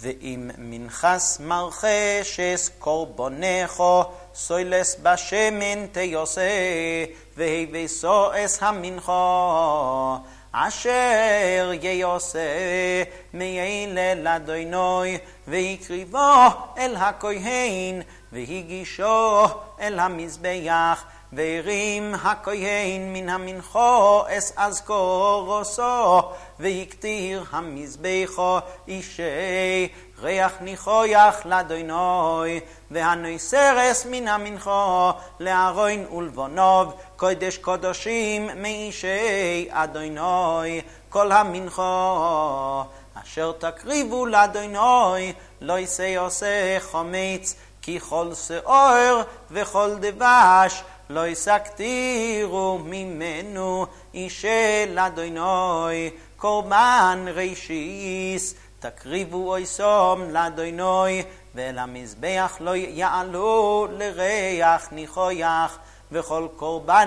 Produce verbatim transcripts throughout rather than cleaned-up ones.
ואם מנחס מרחשס קורבונךו, סוילס בשמן תיוסה, והביא סועס המנחו, אשר ייוסה מיילה לדוינוי, ויקריבו אל הכהן, והגישו אל המזבח, והרים הכהן מן המנחו אס אזכורוסו, ויקטיר המזבחו אישי ריח ניחויח לדוינוי, והנויסרס מן המנחו לארוין ולבונוב, קודש קודשים מאישי אדוינוי, כל המנחו אשר תקריבו לדוינוי, לא יעשה עושה חומץ, כי כל שאור וכל דבש לא יסקתירו ממנו אישי לדוינוי, קורבן רישיס תקריבו אויסום לדוינוי, ולמזבח לא יעלו לריח ניחויח, וכל קורבן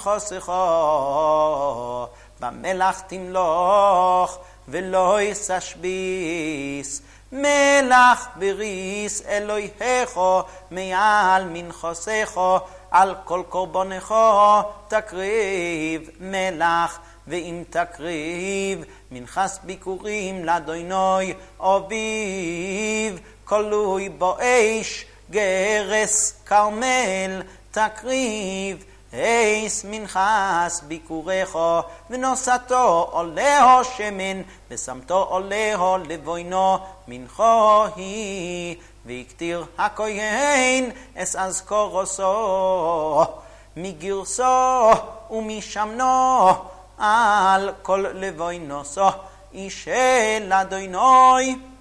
מנחוסךו במלח תמלוך ולא יסשביס, מלח בריס אלוהיכו מעל מנחוסךו, על כל קורבנךו תקריב מלח, ואם תקריב מנחס ביקורים לדוינוי, אביב כלוי בו אש גרס כרמל תקריב, אייס מנחס ביקורךו, ונוסתו עולהו שמן, ושמתו עולהו לבוינו מנחו היא, ויקטיר הכהן אס אזכורוסו מגרסו ומשמנו על כל לבוינוסו אישי לדוינוי.